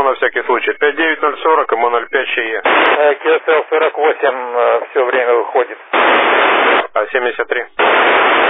на всякий случай. 59040, ему 05 ЧЕ. QSL 48 все время выходит. А 73?